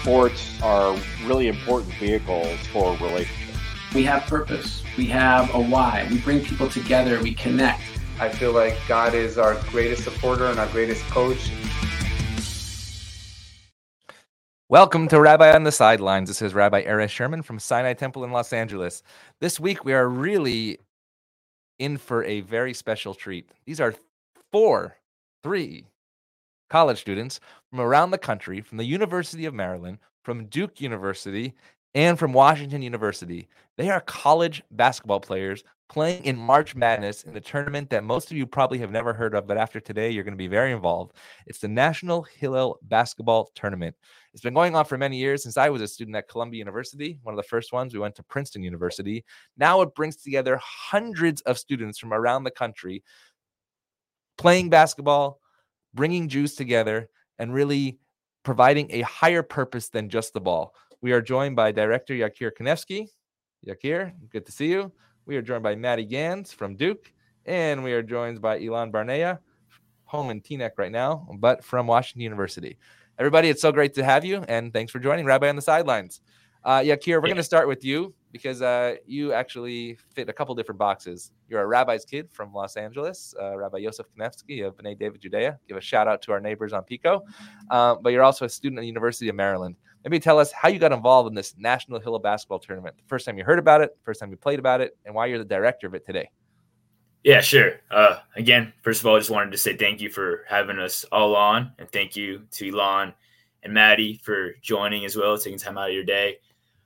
sports are really important vehicles for relationships. We have purpose. We have a why. We bring people together. We connect. I feel like God is our greatest supporter and our greatest coach. Welcome to Rabbi on the Sidelines. This is Rabbi Erez Sherman from Sinai Temple in Los Angeles. This week, we are really in for a very special treat. These are three college students from around the country, from the University of Maryland, from Duke University, and from Washington University. They are college basketball players playing in March Madness in a tournament that most of you probably have never heard of, but after today, you're going to be very involved. It's the National Hillel Basketball Tournament. It's been going on for many years since I was a student at Columbia University, one of the first ones. We went to Princeton University. Now it brings together hundreds of students from around the country playing basketball, bringing Jews together, and really providing a higher purpose than just the ball. We are joined by Director Yakir Kanevsky. Yakir, good to see you. We are joined by Maddie Gans from Duke, and we are joined by Ilan Barnea, home in Teaneck right now, but from Washington University. Everybody, it's so great to have you, and thanks for joining Rabbi on the Sidelines. Yakir, we're going to start with you because you actually fit a couple different boxes. You're a rabbi's kid from Los Angeles, Rabbi Yosef Kanevsky of B'nai David Judea. Give a shout out to our neighbors on Pico. But you're also a student at the University of Maryland. Maybe tell us how you got involved in this National Hillel Basketball Tournament. The first time you heard about it, first time you played about it, and why you're the director of it today. Yeah, sure. Again, first of all, I just wanted to say thank you for having us all on, and thank you to Ilan and Maddie for joining as well, taking time out of your day.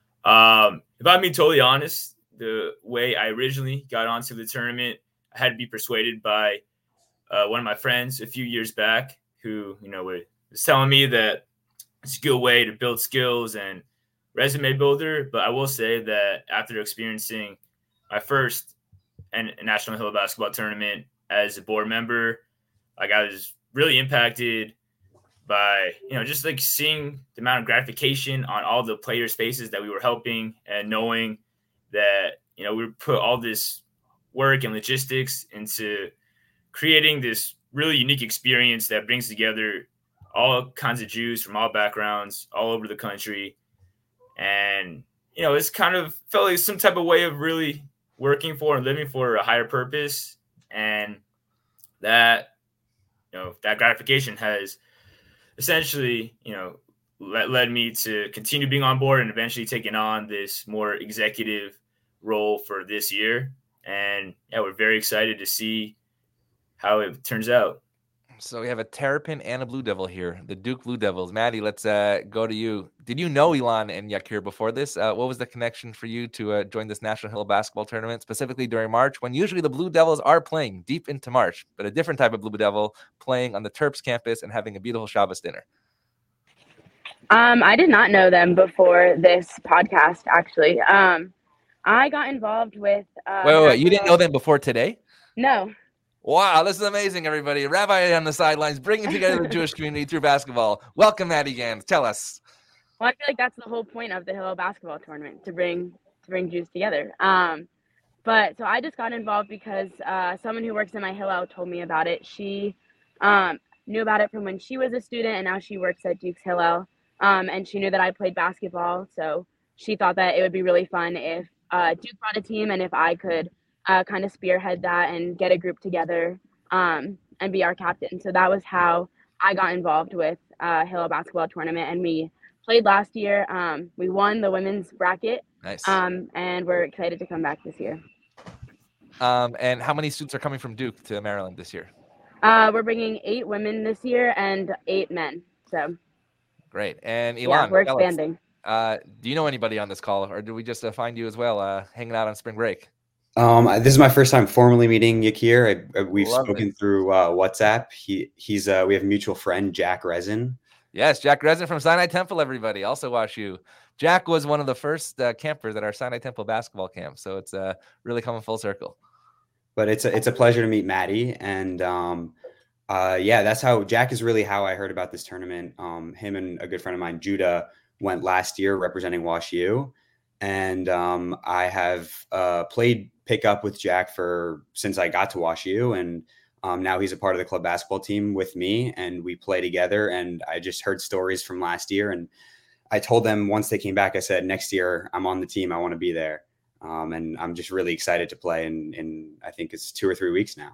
If I'm being totally honest, the way I originally got onto the tournament, I had to be persuaded by one of my friends a few years back who, was telling me that it's a good way to build skills and resume builder. But I will say that after experiencing my first National Hillel Basketball Tournament as a board member, I was really impacted by, just like seeing the amount of gratification on all the players' faces that we were helping, and knowing that, we put all this work and logistics into creating this really unique experience that brings together all kinds of Jews from all backgrounds all over the country. And, it's kind of felt like some type of way of really working for and living for a higher purpose. And that, that gratification has essentially, led me to continue being on board and eventually taking on this more executive role for this year. And yeah, we're very excited to see how it turns out. So we have a Terrapin and a Blue Devil here, the Duke Blue Devils. Maddie, let's go to you. Did you know Ilan and Yakir before this? What was the connection for you to join this National Hillel Basketball Tournament, specifically during March, when usually the Blue Devils are playing deep into March, but a different type of Blue Devil playing on the Terps campus and having a beautiful Shabbos dinner? I did not know them before this podcast, actually. I got involved with... Wait. You didn't know them before today? No. Wow, this is amazing, everybody. Rabbi on the Sidelines, bringing together the Jewish community through basketball. Welcome, Maddie Gans. Tell us. Well, I feel like that's the whole point of the Hillel Basketball Tournament, to bring Jews together. But so I just got involved because someone who works in my Hillel told me about it. She knew about it from when she was a student, and now she works at Duke's Hillel. And she knew that I played basketball, so she thought that it would be really fun if Duke brought a team and if I could kind of spearhead that and get a group together and be our captain. So that was how I got involved with Hillel Basketball Tournament, and we played last year. We won the women's bracket. Nice. And we're excited to come back this year. And how many students are coming from Duke to Maryland this year? We're bringing 8 women this year and 8 men. So great. And Ilan, yeah, we're expanding. Do you know anybody on this call, or do we just find you as well hanging out on spring break? This is my first time formally meeting Yakir. We've spoken through WhatsApp. We have a mutual friend, Jack Rezin. Yes, Jack Rezin from Sinai Temple, everybody. Also WashU. Jack was one of the first campers at our Sinai Temple basketball camp, so it's really coming full circle. But it's a pleasure to meet Maddie, and that's how Jack is really how I heard about this tournament. Him and a good friend of mine, Judah, went last year representing WashU, and I have played pickup with Jack since I got to WashU, and now he's a part of the club basketball team with me, and we play together. And I just heard stories from last year, and I told them once they came back, I said, next year I'm on the team. I want to be there. And I'm just really excited to play in I think it's 2 or 3 weeks now.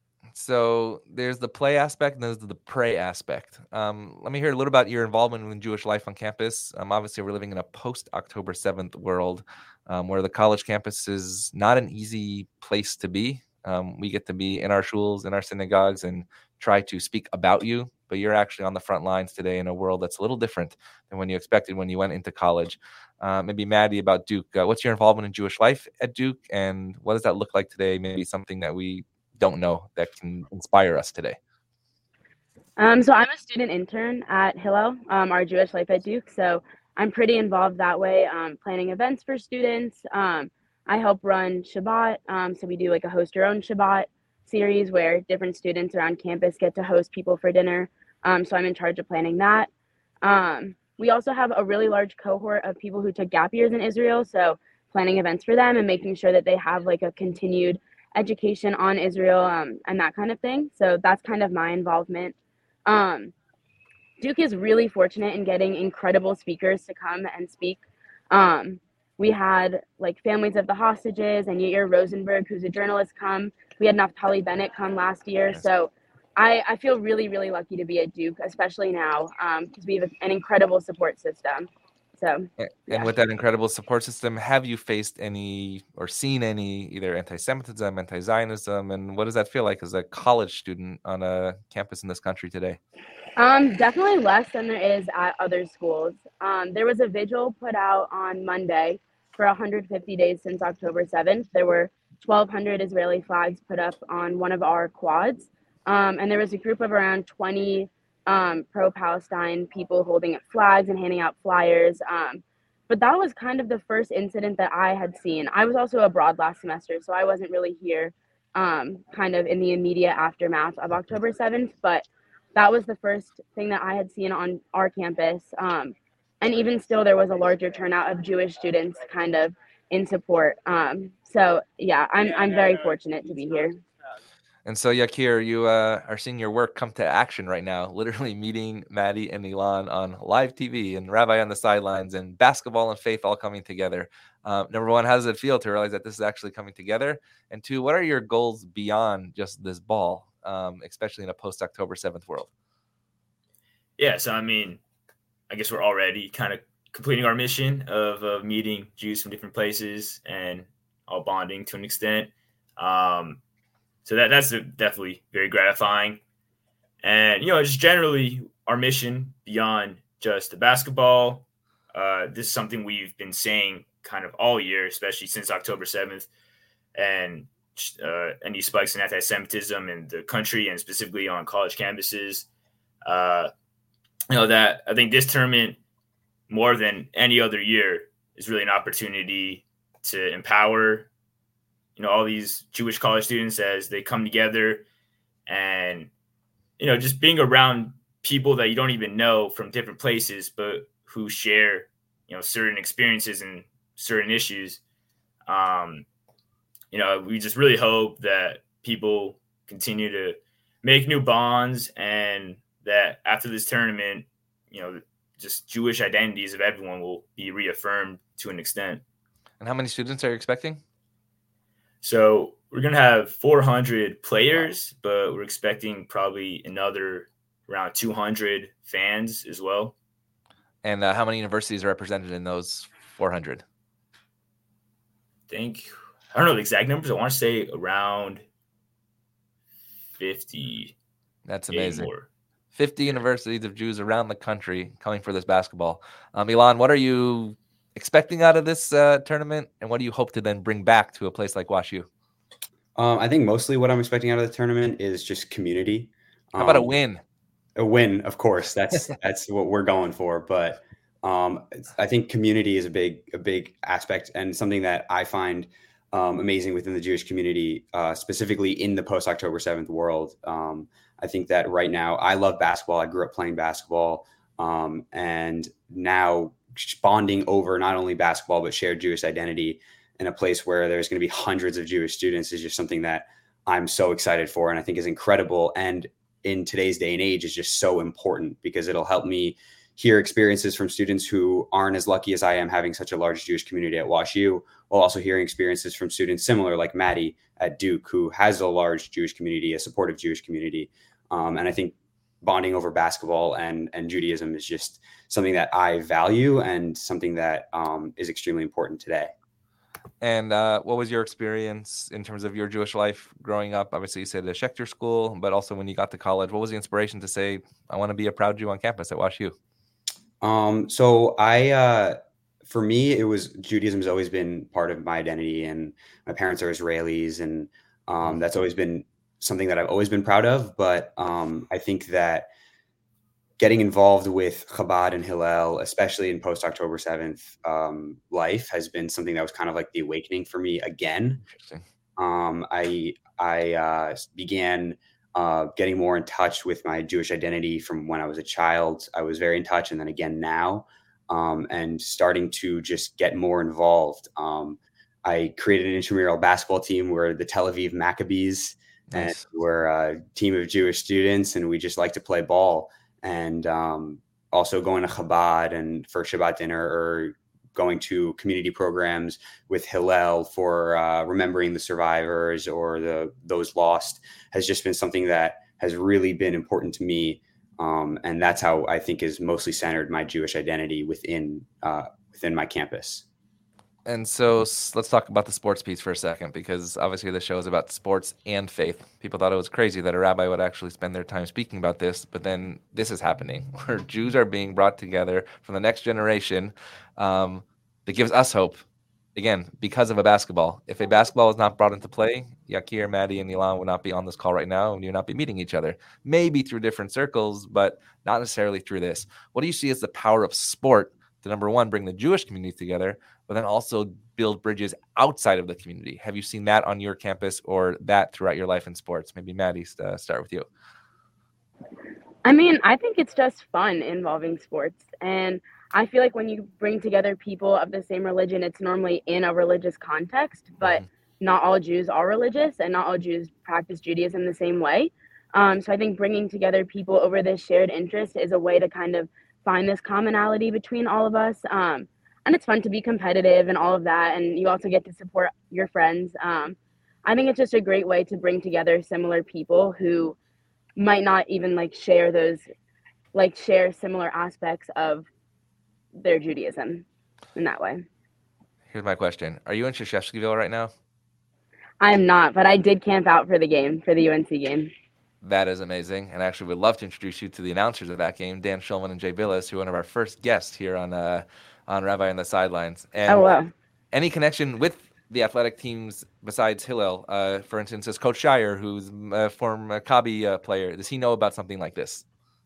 So there's the play aspect and there's the pray aspect. Let me hear a little about your involvement in Jewish life on campus. Obviously, we're living in a post-October 7th world where the college campus is not an easy place to be. We get to be in our shuls, in our synagogues, and try to speak about you, but you're actually on the front lines today in a world that's a little different than when you expected when you went into college. Maybe Maddie, about Duke. What's your involvement in Jewish life at Duke, and what does that look like today? Maybe something that we don't know that can inspire us today. So I'm a student intern at Hillel, our Jewish life at Duke. So I'm pretty involved that way, planning events for students. I help run Shabbat. So we do like a host your own Shabbat series where different students around campus get to host people for dinner. So I'm in charge of planning that. We also have a really large cohort of people who took gap years in Israel. So planning events for them and making sure that they have like a continued education on Israel and that kind of thing. So that's kind of my involvement. Duke is really fortunate in getting incredible speakers to come and speak. We had like families of the hostages and Yair Rosenberg, who's a journalist, come. We had Naftali Bennett come last year. So I feel really, really lucky to be at Duke, especially now, because we have an incredible support system. So, and with that incredible support system, have you faced any or seen any either anti-Semitism, anti-Zionism, and what does that feel like as a college student on a campus in this country today? Definitely less than there is at other schools. There was a vigil put out on Monday for 150 days since October 7th. There were 1,200 Israeli flags put up on one of our quads, and there was a group of around 20 pro-Palestine people holding up flags and handing out flyers. But that was kind of the first incident that I had seen. I was also abroad last semester, so I wasn't really here kind of in the immediate aftermath of October 7th, but that was the first thing that I had seen on our campus. And even still, there was a larger turnout of Jewish students kind of in support. So yeah, I'm very fortunate to be here. And so, Yakir, you are seeing your work come to action right now, literally meeting Maddie and Ilan on live TV and Rabbi on the sidelines and basketball and faith all coming together. Number one, how does it feel to realize that this is actually coming together? And two, what are your goals beyond just this ball, especially in a post-October 7th world? Yeah, so I mean, I guess we're already kind of completing our mission of meeting Jews from different places and all bonding to an extent. So that's definitely very gratifying. And, just generally our mission beyond just the basketball, this is something we've been saying kind of all year, especially since October 7th and any spikes in anti-Semitism in the country and specifically on college campuses. That I think this tournament, more than any other year, is really an opportunity to empower all these Jewish college students as they come together and, just being around people that you don't even know from different places, but who share, certain experiences and certain issues. We just really hope that people continue to make new bonds and that after this tournament, just Jewish identities of everyone will be reaffirmed to an extent. And how many students are you expecting? So we're going to have 400 players, but we're expecting probably another around 200 fans as well. And how many universities are represented in those 400? I don't know the exact numbers. I want to say around 50. That's amazing. More. 50 universities of Jews around the country coming for this basketball. Ilan, what are you expecting out of this tournament, and what do you hope to then bring back to a place like WashU? I think mostly what I'm expecting out of the tournament is just community. How about a win? A win, of course. That's what we're going for. But I think community is a big aspect and something that I find amazing within the Jewish community, specifically in the post-October 7th world. I think that right now, I love basketball. I grew up playing basketball, and now bonding over not only basketball, but shared Jewish identity in a place where there's going to be hundreds of Jewish students is just something that I'm so excited for and I think is incredible. And in today's day and age is just so important because it'll help me hear experiences from students who aren't as lucky as I am having such a large Jewish community at WashU, while also hearing experiences from students similar like Maddie at Duke, who has a large Jewish community, a supportive Jewish community. And I think bonding over basketball and Judaism is just something that I value and something that is extremely important today. And what was your experience in terms of your Jewish life growing up? Obviously, you said the Schechter School, but also when you got to college, what was the inspiration to say, I want to be a proud Jew on campus at WashU? So for me, it was Judaism has always been part of my identity, and my parents are Israelis, and that's always been something that I've always been proud of. But I think that getting involved with Chabad and Hillel, especially in post October 7th life, has been something that was kind of like the awakening for me again. Interesting. I began getting more in touch with my Jewish identity from when I was a child. I was very in touch, and then again now, and starting to just get more involved. I created an intramural basketball team. We're the Tel Aviv Maccabees, Nice. and we're a team of Jewish students, and we just like to play ball. And also going to Chabad and for Shabbat dinner, or going to community programs with Hillel for remembering the survivors or those lost, has just been something that has really been important to me. And that's how I think is mostly centered my Jewish identity within my campus. And so let's talk about the sports piece for a second, because obviously the show is about sports and faith. People thought it was crazy that a rabbi would actually spend their time speaking about this, but then this is happening where Jews are being brought together from the next generation. That gives us hope, again, because of a basketball. If a basketball is not brought into play, Yakir, Maddie, and Ilan would not be on this call right now, and you'd not be meeting each other. Maybe through different circles, but not necessarily through this. What do you see as the power of sport to, number one, bring the Jewish community together, but then also build bridges outside of the community? Have you seen that on your campus or that throughout your life in sports? Maybe Maddie, start with you. I mean, I think it's just fun involving sports. And I feel like when you bring together people of the same religion, it's normally in a religious context, but not all Jews are religious and not all Jews practice Judaism the same way. So I think bringing together people over this shared interest is a way to kind of find this commonality between all of us. And it's fun to be competitive and all of that. And you also get to support your friends. I think it's just a great way to bring together similar people who might not even share similar aspects of their Judaism in that way. Here's my question. Are you in Sheshevskyville right now? I am not, but I did camp out for the UNC game. That is amazing. And actually would love to introduce you to the announcers of that game, Dan Schulman and Jay Billis, who are one of our first guests here on Rabbi on the Sidelines. And oh, wow. Any connection with the athletic teams besides Hillel? For instance, is Coach Shire, who's a former Maccabi player, does he know about something like this?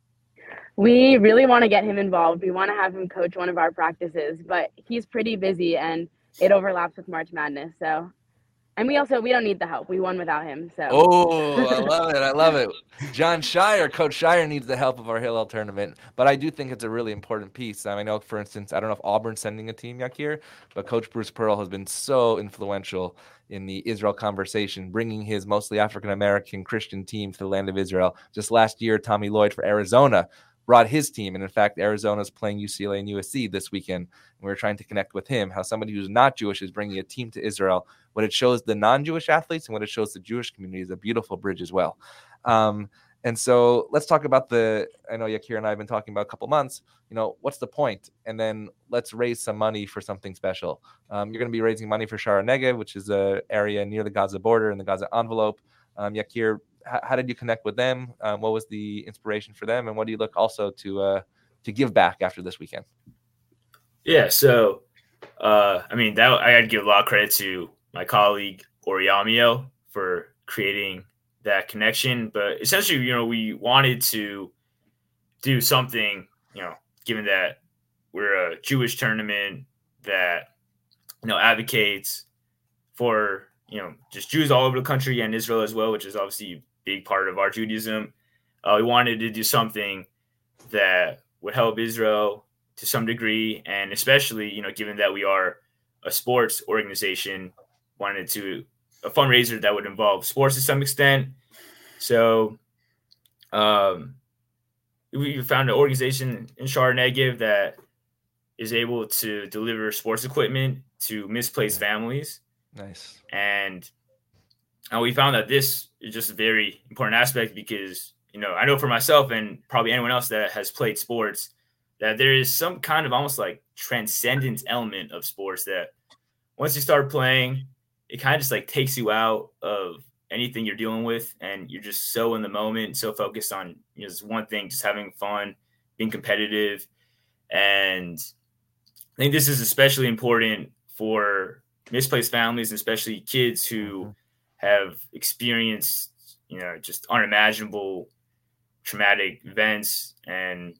We really want to get him involved. We want to have him coach one of our practices, but he's pretty busy and it overlaps with March Madness. So, and we don't need the help. We won without him. So. Oh, I love it. I love it. John Shire, Coach Shire needs the help of our Hillel tournament, but I do think it's a really important piece. I know, for instance, I don't know if Auburn's sending a team, Yakir, but Coach Bruce Pearl has been so influential in the Israel conversation, bringing his mostly African-American Christian team to the land of Israel. Just last year, Tommy Lloyd for Arizona brought his team. And in fact, Arizona's playing UCLA and USC this weekend. And we're trying to connect with him, how somebody who's not Jewish is bringing a team to Israel. What it shows the non-Jewish athletes and what it shows the Jewish community is a beautiful bridge as well. And so let's talk about I know Yakir and I have been talking about a couple months, what's the point? And then let's raise some money for something special. You're going to be raising money for Shara Negev, which is an area near the Gaza border in the Gaza envelope. Yakir, how did you connect with them? What was the inspiration for them? And what do you look also to give back after this weekend? Yeah, so, I got to give a lot of credit to my colleague, Oriamio, for creating that connection. But essentially, we wanted to do something, given that we're a Jewish tournament that, advocates for, just Jews all over the country and Israel as well, which is obviously a big part of our Judaism. We wanted to do something that would help Israel to some degree. And especially, given that we are a sports organization, wanted to a fundraiser that would involve sports to some extent. So we found an organization in Char-Negev that is able to deliver sports equipment to misplaced families. Nice. And we found that this is just a very important aspect because, I know for myself and probably anyone else that has played sports, that there is some kind of almost like transcendent element of sports that once you start playing, it kind of just like takes you out of anything you're dealing with. And you're just so in the moment, so focused on just one thing, just having fun, being competitive. And I think this is especially important for misplaced families, and especially kids who have experienced, just unimaginable traumatic events. And,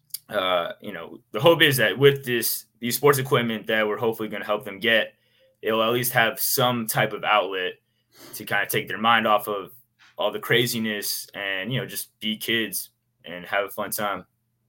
the hope is that with these sports equipment that we're hopefully going to help them get, they'll at least have some type of outlet to kind of take their mind off of all the craziness and, just be kids and have a fun time.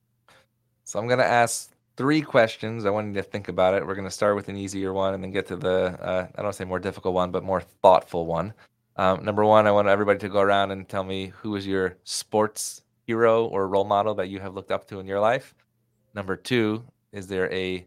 So I'm going to ask 3 questions. I want you to think about it. We're going to start with an easier one and then get to the, I don't want to say more difficult one, but more thoughtful one. Number 1, I want everybody to go around and tell me who is your sports hero or role model that you have looked up to in your life. Number 2, is there a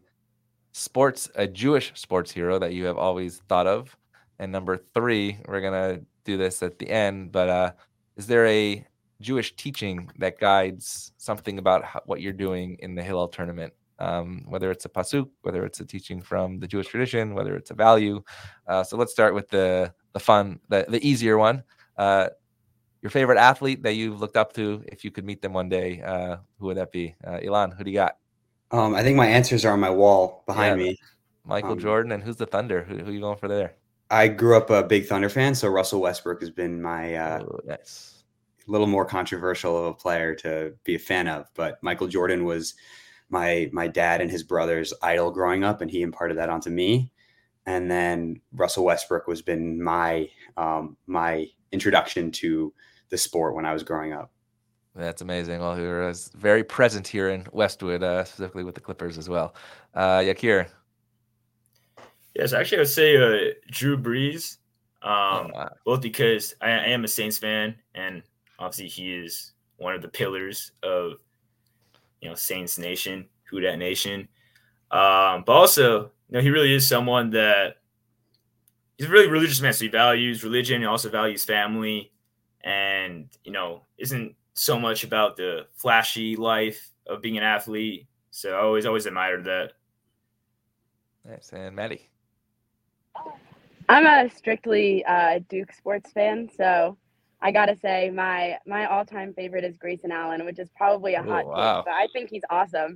Jewish sports hero that you have always thought of? And number 3, we're going to do this at the end, but is there a Jewish teaching that guides something about what you're doing in the Hillel tournament? Whether it's a pasuk, whether it's a teaching from the Jewish tradition, whether it's a value. So let's start with the fun, the easier one. Your favorite athlete that you've looked up to, if you could meet them one day, who would that be? Ilan, who do you got? I think my answers are on my wall behind me. Michael Jordan, and who's the Thunder? Who are you going for there? I grew up a big Thunder fan, so Russell Westbrook has been my nice. Little more controversial of a player to be a fan of. But Michael Jordan was my dad and his brother's idol growing up, and he imparted that onto me. And then Russell Westbrook was been my introduction to the sport when I was growing up. That's amazing. Well, he was very present here in Westwood, specifically with the Clippers as well. Yakir. Yes, actually, I would say Drew Brees, both because I am a Saints fan, and obviously he is one of the pillars of, Saints Nation, Who Dat Nation. But also, he really is someone that he's a really religious man. So he values religion and also values family, and, isn't so much about the flashy life of being an athlete. So I always admired that. Nice. And Maddie. I'm a strictly Duke sports fan, so I gotta say my all-time favorite is Grayson Allen, which is probably a hot take, but I think he's awesome.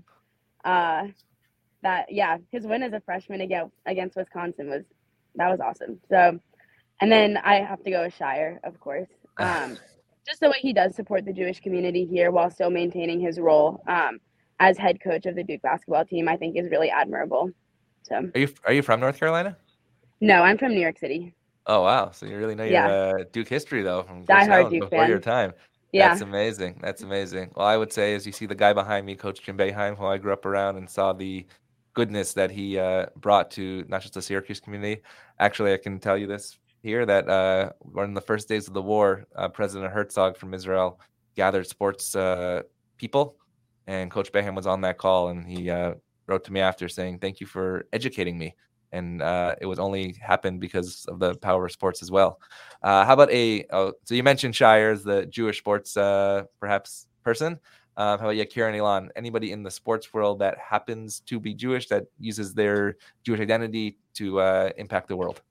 His win as a freshman against Wisconsin was awesome. So, and then I have to go with Shire, of course. Just the way he does support the Jewish community here while still maintaining his role as head coach of the Duke basketball team, I think is really admirable. So, are you from North Carolina? No, I'm from New York City. Oh, wow. So you really know your Duke history, though, from diehard Duke before fan. Your time. Yeah. That's amazing. That's amazing. Well, I would say, as you see the guy behind me, Coach Jim Boeheim, who I grew up around and saw the goodness that he brought to not just the Syracuse community. Actually, I can tell you this here, that one of the first days of the war, President Herzog from Israel gathered sports people, and Coach Boeheim was on that call, and he wrote to me after saying, "Thank you for educating me." And it was only happened because of the power of sports as well. How about so you mentioned Shire as the Jewish sports perhaps person. How about Yakir and Ilan? Anybody in the sports world that happens to be Jewish that uses their Jewish identity to impact the world?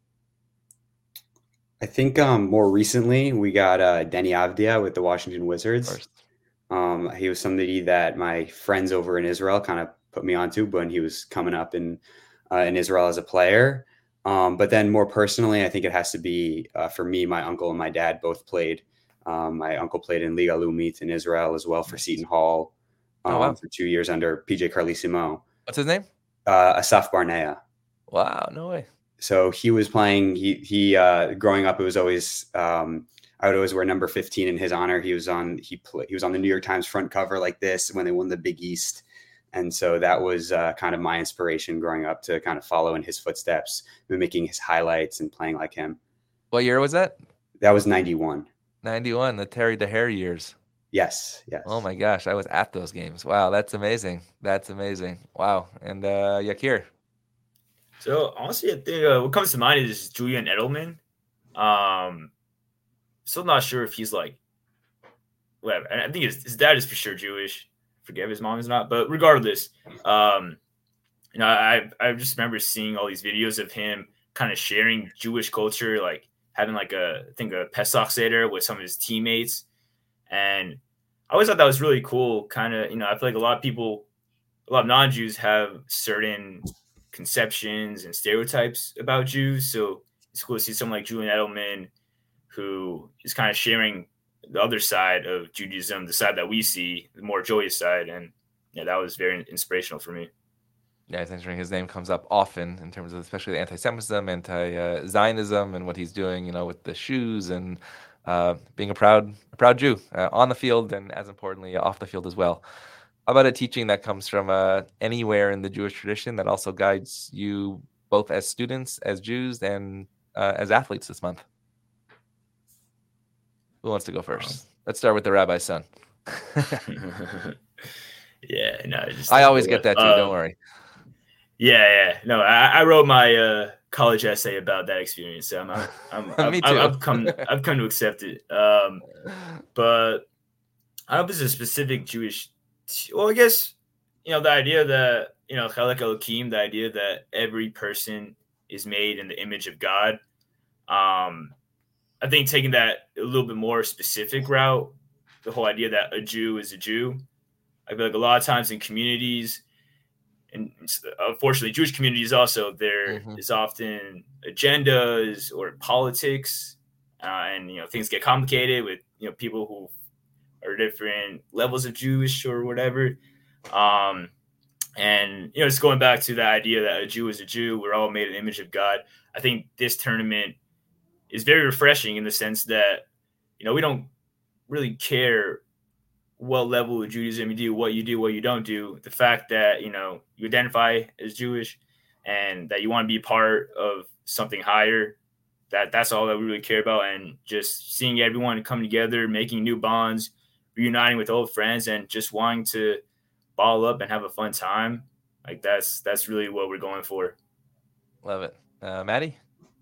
I think more recently we got Deni Avdia with the Washington Wizards. He was somebody that my friends over in Israel kind of put me onto when he was coming up in Israel as a player. But then more personally, I think it has to be, for me, my uncle and my dad both played. My uncle played in Liga Lumit in Israel as well for Seton Hall for 2 years under PJ Carlissimo. What's his name? Asaf Barnea. Wow, no way. So he was playing, he growing up, it was always, I would always wear number 15 in his honor. He was on the New York Times front cover like this when they won the Big East. And so that was kind of my inspiration growing up to kind of follow in his footsteps, mimicking his highlights and playing like him. What year was that? That was 91. 91, the Terry DeHare years. Yes. Oh my gosh, I was at those games. Wow, that's amazing. That's amazing. Wow. And Yakir. So honestly, I think what comes to mind is Julian Edelman. Still not sure if he's like whatever. I think his dad is for sure Jewish. Forget if his mom is not, but regardless, I just remember seeing all these videos of him kind of sharing Jewish culture, like having like a Pesach Seder with some of his teammates, and I always thought that was really cool. Kind of, I feel like a lot of non-Jews have certain conceptions and stereotypes about Jews, so it's cool to see someone like Julian Edelman who is kind of sharing the other side of Judaism, the side that we see, the more joyous side. And yeah, that was very inspirational for me. Yeah, it's interesting. His name comes up often in terms of especially anti-Semitism, anti-Zionism, and what he's doing, with the shoes and being a proud Jew on the field and, as importantly, off the field as well. How about a teaching that comes from anywhere in the Jewish tradition that also guides you both as students, as Jews, and as athletes this month? Who wants to go first? Let's start with the rabbi's son. Yeah, no. I always get that too. Don't worry. Yeah. No, I wrote my college essay about that experience, so Me too. I've come to accept it. But I don't know if there's a specific Jewish. Well, I guess the idea that Chelek Elokim, the idea that every person is made in the image of God. I think taking that a little bit more specific route, the whole idea that a Jew is a Jew. I feel like a lot of times in communities, and unfortunately Jewish communities also, there is often agendas or politics, and things get complicated with people who are different levels of Jewish or whatever. And just going back to the idea that a Jew is a Jew, we're all made in the image of God. I think this tournament is very refreshing in the sense that, we don't really care what level of Judaism you do, what you don't do. The fact that, you identify as Jewish and that you want to be part of something higher, that's all that we really care about. And just seeing everyone come together, making new bonds, reuniting with old friends, and just wanting to ball up and have a fun time. Like that's really what we're going for. Love it. Maddie?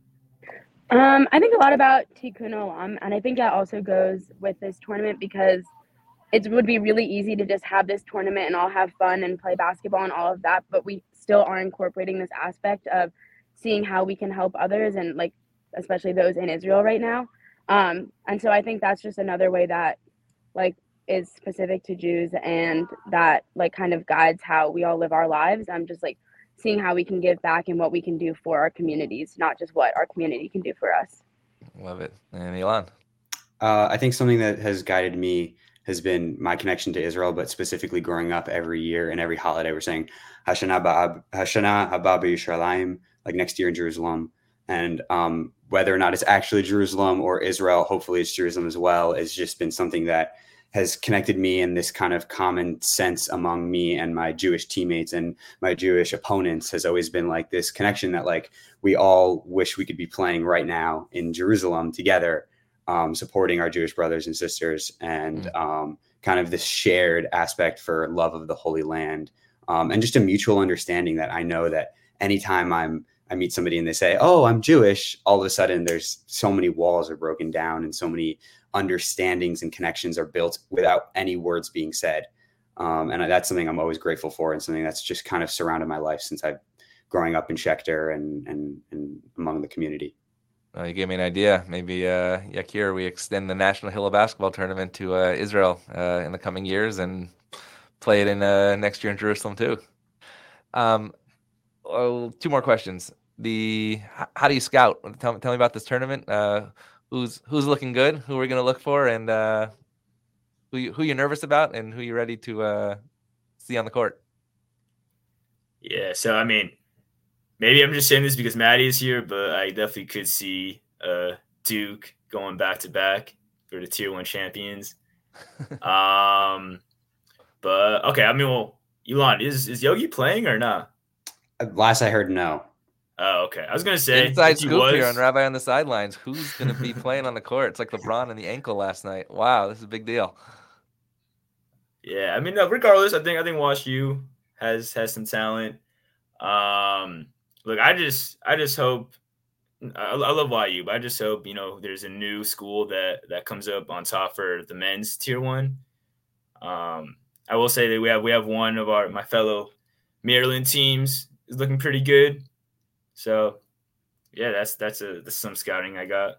I think a lot about Tikkun Olam, and I think that also goes with this tournament because it would be really easy to just have this tournament and all have fun and play basketball and all of that, but we still are incorporating this aspect of seeing how we can help others and like especially those in Israel right now. And so I think that's just another way that like is specific to Jews and that like kind of guides how we all live our lives. I'm just like seeing how we can give back and what we can do for our communities, not just what our community can do for us. Love it. And Elon? I think something that has guided me has been my connection to Israel, but specifically growing up every year and every holiday, we're saying Hashana Haba B'Yerushalayim, like next year in Jerusalem. And whether or not it's actually Jerusalem or Israel, hopefully it's Jerusalem as well, has just been something that has connected me in this kind of common sense among me and my Jewish teammates and my Jewish opponents has always been like this connection that like we all wish we could be playing right now in Jerusalem together, supporting our Jewish brothers and sisters and kind of this shared aspect for love of the Holy Land and just a mutual understanding that I know that anytime I meet somebody and they say, oh, I'm Jewish, all of a sudden there's so many walls are broken down and so many understandings and connections are built without any words being said. And that's something I'm always grateful for and something that's just kind of surrounded my life since I've growing up in Schechter and among the community. You gave me an idea. Maybe, Yakir, we extend the National Hillel Basketball Tournament to Israel in the coming years and play it in next year in Jerusalem too. Two more questions. How do you scout? Tell me about this tournament. Who's looking good? Who we're gonna look for, and who you're nervous about, and who you're ready to see on the court. Yeah, so I mean, maybe I'm just saying this because Maddie is here, but I definitely could see Duke going back to back for the Tier 1 champions. But okay, I mean, well, Elon, is Yogi playing or not? Last I heard, no. Oh, okay. I was gonna say inside scoop here on Rabbi on the Sidelines. Who's gonna be playing on the court? It's like LeBron and the ankle last night. Wow, this is a big deal. Yeah, I mean, no, regardless, I think Wash U has some talent. Look, I just hope I love YU, but I just hope there's a new school that comes up on top for the men's tier one. I will say that we have one of my fellow Maryland teams is looking pretty good. So yeah, that's some scouting I got.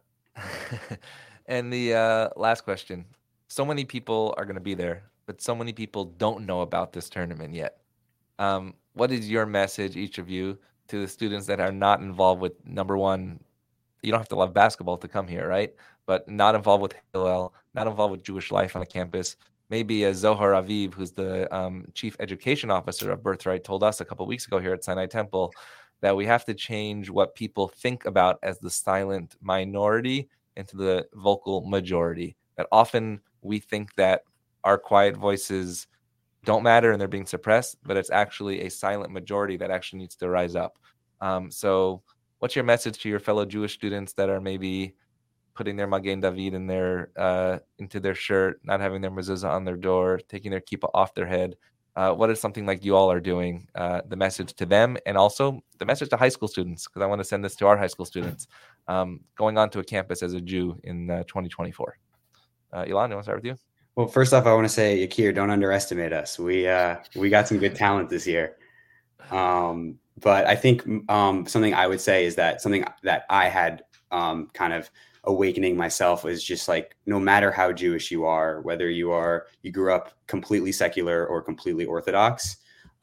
And the last question: so many people are going to be there, but so many people don't know about this tournament yet. What is your message, each of you, to the students that are not involved with, number one, you don't have to love basketball to come here, right? But not involved with Hillel, not involved with Jewish life on the campus. Maybe Zohar Aviv, who's the chief education officer of Birthright, told us a couple of weeks ago here at Sinai Temple that we have to change what people think about as the silent minority into the vocal majority. That often we think that our quiet voices don't matter and they're being suppressed, but it's actually a silent majority that actually needs to rise up. So what's your message to your fellow Jewish students that are maybe putting their Magen David in their into their shirt, not having their mezuzah on their door, taking their kippah off their head? What is something like you all are doing? The message to them, and also the message to high school students, because I want to send this to our high school students going onto a campus as a Jew in 2024. Ilan, you want to start with you? Well, first off, I want to say, Yakir, don't underestimate us. We got some good talent this year. But I think something I would say is that something that I had kind of awakening myself is just like, no matter how Jewish you are, whether you grew up completely secular or completely Orthodox,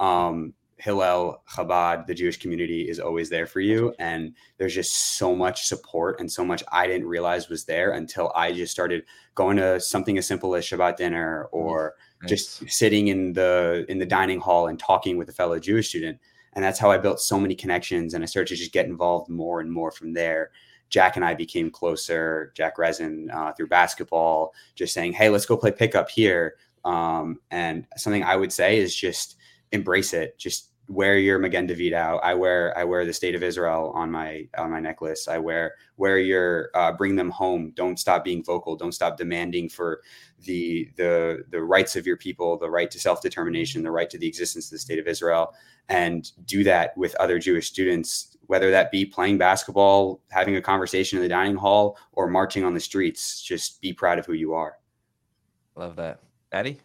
Hillel, Chabad, the Jewish community is always there for you. And there's just so much support and so much I didn't realize was there until I just started going to something as simple as Shabbat dinner or just sitting in the dining hall and talking with a fellow Jewish student. And that's how I built so many connections. And I started to just get involved more and more from there. Jack and I became closer, Jack Resin, through basketball, just saying, hey, let's go play pickup here. And something I would say is just embrace it. Just wear your Magen David out. I wear the State of Israel on my necklace. I wear your bring them home. Don't stop being vocal. Don't stop demanding for the rights of your people, the right to self-determination, the right to the existence of the State of Israel, and do that with other Jewish students, whether that be playing basketball, having a conversation in the dining hall, or marching on the streets. Just be proud of who you are. Love that. Addie?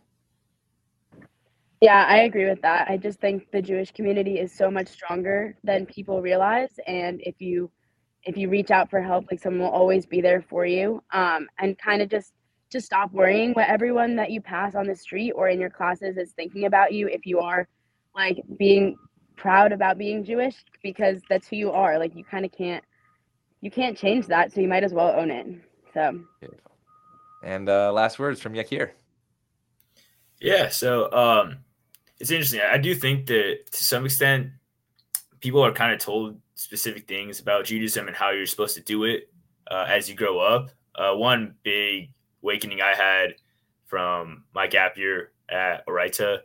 Yeah, I agree with that. I just think the Jewish community is so much stronger than people realize. And if you reach out for help, like, someone will always be there for you. And kind of just stop worrying what everyone that you pass on the street or in your classes is thinking about you if you are like being proud about being Jewish, because that's who you are. Like, you can't change that, so you might as well own it. So beautiful. And last words from Yakir. Yeah, so it's interesting. I do think that to some extent people are kind of told specific things about Judaism and how you're supposed to do it as you grow up. One big awakening I had from my gap year at Oraita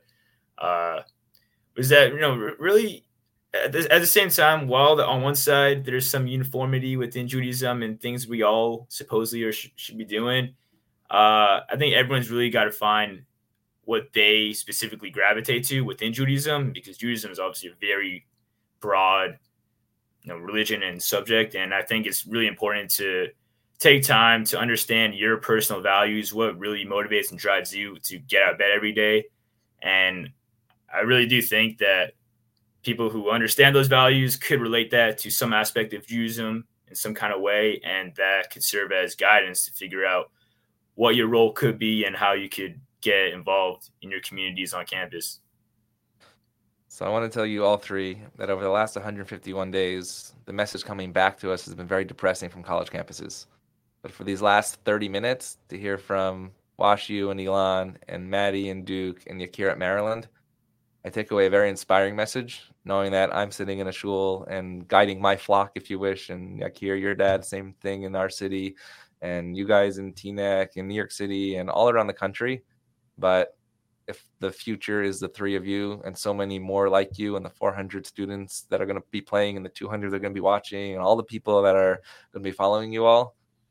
was that, really at the same time, while on one side there's some uniformity within Judaism and things we all supposedly should be doing, I think everyone's really got to find what they specifically gravitate to within Judaism, because Judaism is obviously a very broad, religion and subject. And I think it's really important to take time to understand your personal values, what really motivates and drives you to get out of bed every day. And I really do think that people who understand those values could relate that to some aspect of Judaism in some kind of way. And that could serve as guidance to figure out what your role could be and how you could get involved in your communities on campus. So I want to tell you all three that over the last 151 days, the message coming back to us has been very depressing from college campuses. But for these last 30 minutes, to hear from WashU and Ilan and Maddie and Duke and Yakir at Maryland, I take away a very inspiring message, knowing that I'm sitting in a shul and guiding my flock, if you wish, and Yakir, your dad, same thing in our city, and you guys in Teaneck in New York City and all around the country. But if the future is the three of you and so many more like you and the 400 students that are going to be playing and the 200 that are going to be watching and all the people that are going to be following you all,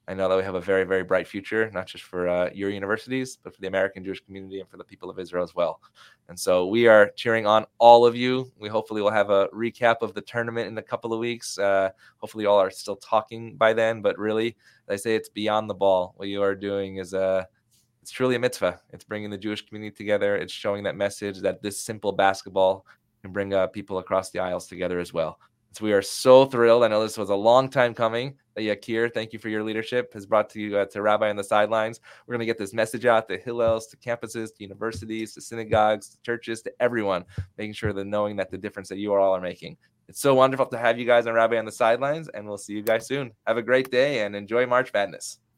I know that we have a very, very bright future, not just for your universities, but for the American Jewish community and for the people of Israel as well. And so we are cheering on all of you. We hopefully will have a recap of the tournament in a couple of weeks. Hopefully you all are still talking by then, but really, as I say, it's beyond the ball. What you are doing is it's truly a mitzvah. It's bringing the Jewish community together. It's showing that message that this simple basketball can bring people across the aisles together as well. So we are so thrilled. I know this was a long time coming. Yakir, thank you for your leadership, has brought to you to Rabbi on the Sidelines. We're going to get this message out to Hillels, to campuses, to universities, to synagogues, to churches, to everyone, making sure that knowing that the difference that you all are making. It's so wonderful to have you guys on Rabbi on the Sidelines, and we'll see you guys soon. Have a great day and enjoy March Madness.